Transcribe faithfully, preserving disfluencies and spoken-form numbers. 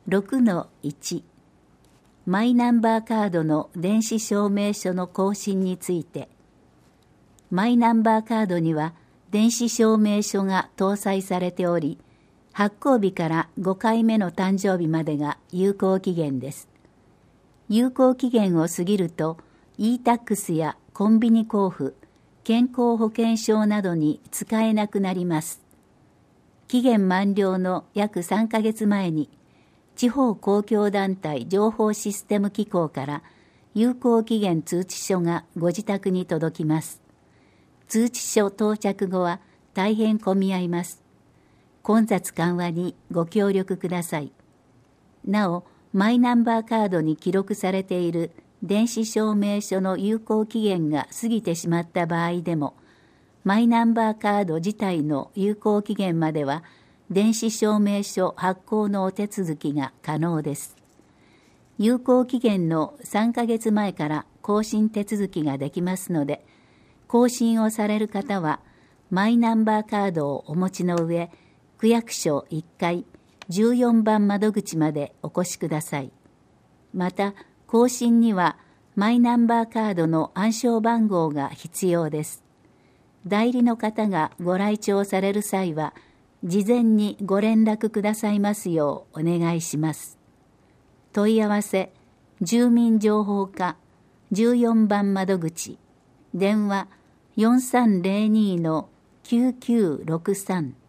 ろくのいち マイナンバーカードの電子証明書の更新について。マイナンバーカードには電子証明書が搭載されており、発行日からごかいめの誕生日までが有効期限です。有効期限を過ぎると イータックス やコンビニ交付、健康保険証などに使えなくなります。期限満了の約さんかげつまえに地方公共団体情報システム機構から有効期限通知書がご自宅に届きます。通知書到着後は大変混み合います。混雑緩和にご協力ください。なお、マイナンバーカードに記録されている電子証明書の有効期限が過ぎてしまった場合でも、マイナンバーカード自体の有効期限までは電子証明書発行のお手続きが可能です。有効期限のさんかげつまえから更新手続きができますので、更新をされる方はマイナンバーカードをお持ちの上、区役所いっかいじゅうよんばん窓口までお越しください。また、更新にはマイナンバーカードの暗証番号が必要です。代理の方がご来庁される際は、事前にご連絡くださいますようお願いします。問い合わせ、住民情報課じゅうよんばん窓口、電話 よんさんゼロにのきゅうきゅうろくさん